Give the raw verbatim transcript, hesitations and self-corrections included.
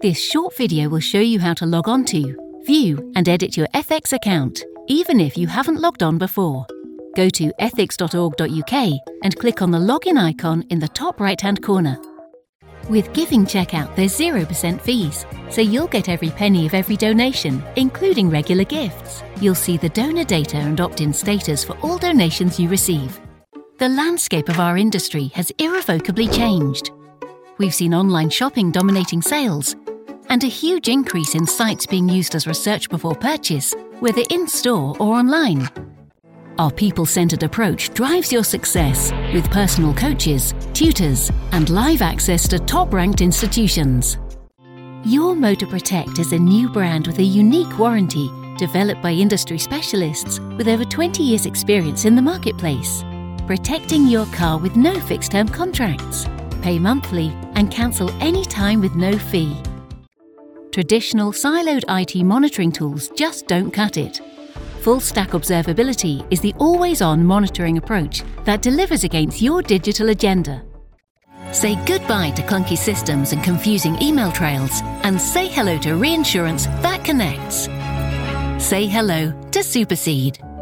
This short video will show you how to log on to, view and edit your F X account, even if you haven't logged on before. Go to ethics dot org dot U K and click on the login icon in the top right-hand corner. With Giving Checkout, there's zero percent fees, so you'll get every penny of every donation, including regular gifts. You'll see the donor data and opt-in status for all donations you receive. The landscape of our industry has irrevocably changed. We've seen online shopping dominating sales, and a huge increase in sites being used as research before purchase, whether in-store or online. Our people-centered approach drives your success with personal coaches, tutors, and live access to top-ranked institutions. Your Motor Protect is a new brand with a unique warranty developed by industry specialists with over twenty years' experience in the marketplace. Protecting your car with no fixed-term contracts. Pay monthly and cancel any time with no fee. Traditional siloed I T monitoring tools just don't cut it. Full-stack observability is the always-on monitoring approach that delivers against your digital agenda. Say goodbye to clunky systems and confusing email trails, and say hello to reinsurance that connects. Say hello to Superseed.